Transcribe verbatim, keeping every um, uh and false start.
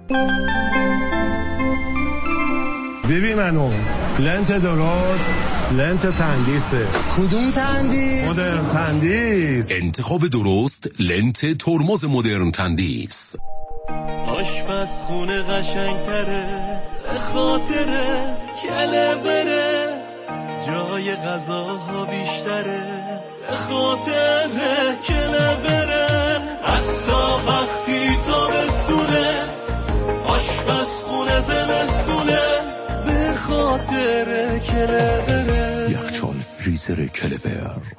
ببین منو لنت درست، لنت تندیسه. کدوم تندیس؟ مدرن تندیس. انتخاب درست لنت ترمز مدرن تندیس. آشپزخونه قشنگتره به خاطر کله بره، جای غذاها بیشتره به خاطر کله بره، حتی وقتی تابستونه آشپزخونه زمستونه به خاطر کله بره. یخچال فریزر کلبر